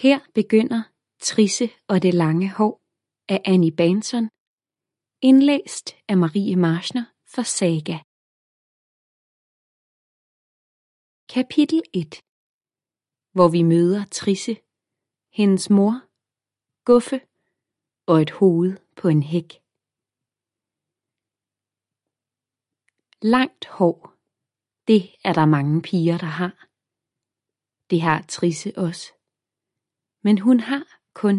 Her begynder Trisse og det lange hår af Annie Bahnson, indlæst af Marie Marschner for Saga. Kapitel 1, hvor vi møder Trisse, hendes mor, Guffe og et hoved på en hæk. Langt hår, det er der mange piger, der har. Det har Trisse også. Men hun har kun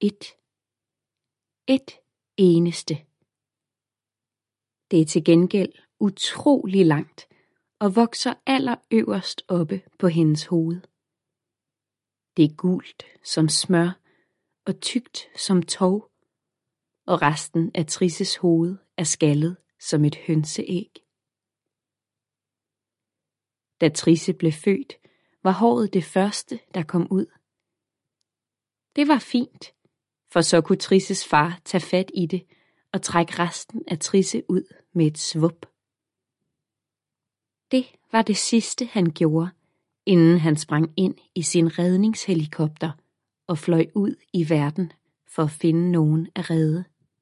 et eneste. Det er til gengæld utrolig langt og vokser allerøverst oppe på hendes hoved. Det er gult som smør og tykt som tov, og resten af Trisses hoved er skaldet som et hønseæg. Da Trisse blev født, var håret det første, der kom ud. Det var fint, for så kunne Trisses far tage fat i det og trække resten af Trisse ud med et svup. Det var det sidste, han gjorde, inden han sprang ind i sin redningshelikopter og fløj ud i verden for at finde nogen at redde.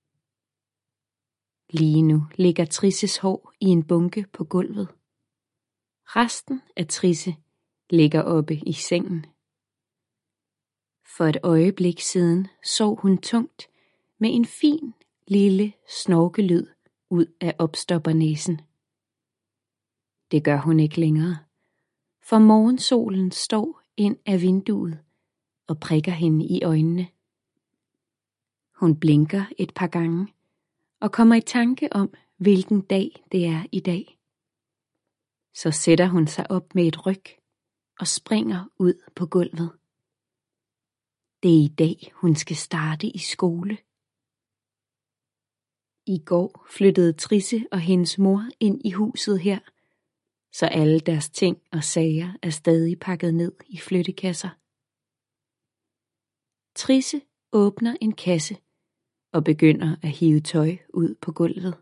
Lige nu ligger Trisses hår i en bunke på gulvet. Resten af Trisse ligger oppe i sengen. For et øjeblik siden sov hun tungt med en fin lille snorkelyd ud af opstoppernæsen. Det gør hun ikke længere, for morgensolen står ind af vinduet og prikker hende i øjnene. Hun blinker et par gange og kommer i tanke om, hvilken dag det er i dag. Så sætter hun sig op med et ryk og springer ud på gulvet. Det er i dag, hun skal starte i skole. I går flyttede Trisse og hendes mor ind i huset her, så alle deres ting og sager er stadig pakket ned i flyttekasser. Trisse åbner en kasse og begynder at hive tøj ud på gulvet.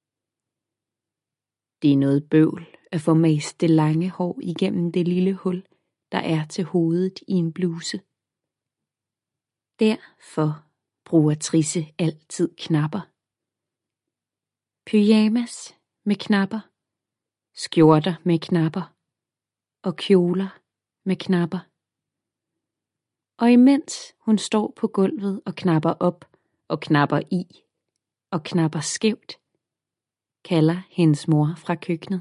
Det er noget bøvl at få mast det lange hår igennem det lille hul, der er til hovedet i en bluse. Derfor bruger Trisse altid knapper. Pyjamas med knapper, skjorter med knapper og kjoler med knapper. Og imens hun står på gulvet og knapper op og knapper i og knapper skævt, kalder hendes mor fra køkkenet.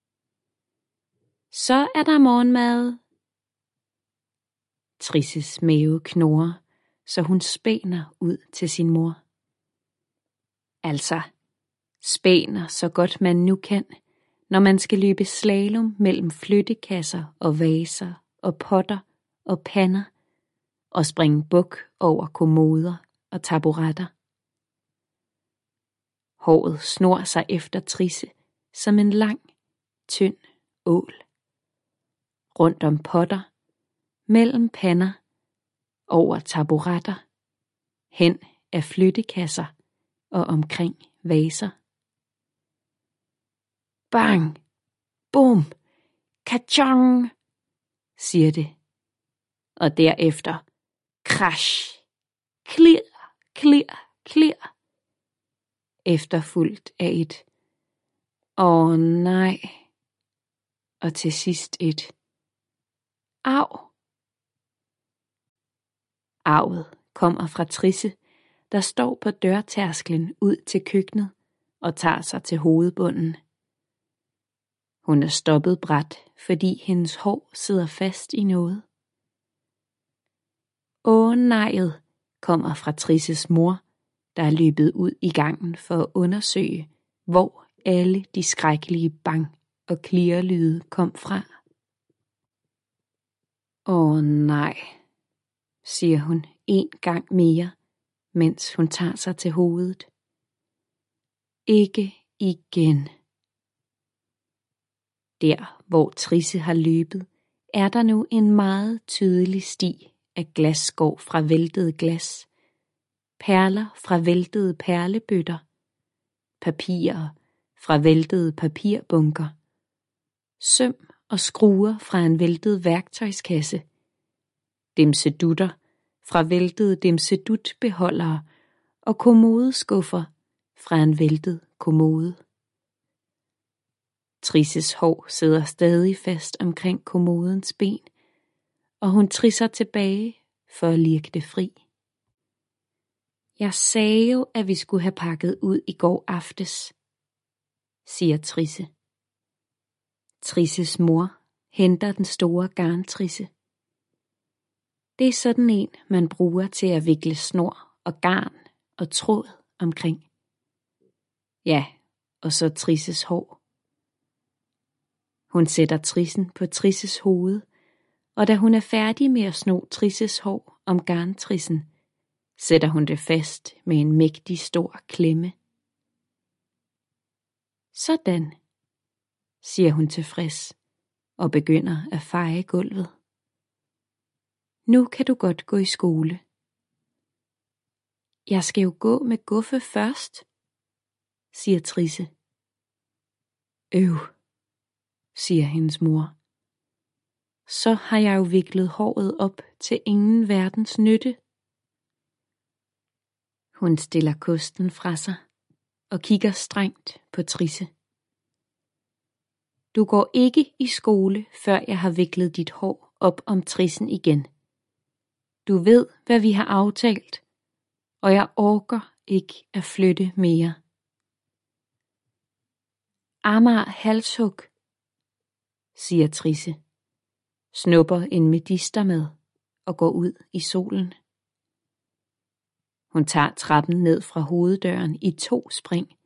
Så er der morgenmad. Trisses mave knurrer, så hun spæner ud til sin mor. Altså, spæner så godt man nu kan, når man skal løbe slalom mellem flyttekasser og vaser og potter og pander og springe buk over kommoder og taburetter. Håret snor sig efter Trisse som en lang, tynd ål. Rundt om potter, mellem pander, over taburetter, hen af flyttekasser og omkring vaser. Bang, bum, kachong, siger det. Og derefter crash, klirr, klirr, klirr. Efterfulgt af et åh nej, og til sidst et au. Auet kommer fra Trisse, der står på dørtærsklen ud til køkkenet og tager sig til hovedbunden. Hun er stoppet brat, fordi hendes hår sidder fast i noget. Åh nejet kommer fra Trisses mor, der er løbet ud i gangen for at undersøge, hvor alle de skrækkelige bang og klirrelyde kom fra. Åh nej, siger hun en gang mere, mens hun tager sig til hovedet. Ikke igen. Der, hvor Trisse har løbet, er der nu en meget tydelig sti af glasskår fra væltede glas, perler fra væltede perlebøtter, papirer fra væltede papirbunker, søm og skruer fra en væltet værktøjskasse, dimsedutter fra væltede dimsedutbeholdere og kommodeskuffer fra en væltet kommode. Trisses hår sidder stadig fast omkring kommodens ben, og hun trisser tilbage for at lirke det fri. Jeg sagde jo, at vi skulle have pakket ud i går aftes, siger Trisse. Trisses mor henter den store garntrisse. Det er sådan en, man bruger til at vikle snor og garn og tråd omkring. Ja, og så Trisses hår. Hun sætter trissen på Trisses hoved, og da hun er færdig med at sno Trisses hår om garntrissen, sætter hun det fast med en mægtig stor klemme. Sådan, siger hun tilfreds og begynder at feje gulvet. Nu kan du godt gå i skole. Jeg skal jo gå med Guffe først, siger Trisse. Siger hendes mor. Så har jeg jo viklet håret op til ingen verdens nytte. Hun stiller kosten fra sig og kigger strengt på Trisse. Du går ikke i skole, før jeg har viklet dit hår op om trissen igen. Du ved, hvad vi har aftalt, og jeg orker ikke at flytte mere. Amager halshug, siger Trisse, snupper en medistermad og går ud i solen. Hun tager trappen ned fra hoveddøren i 2 spring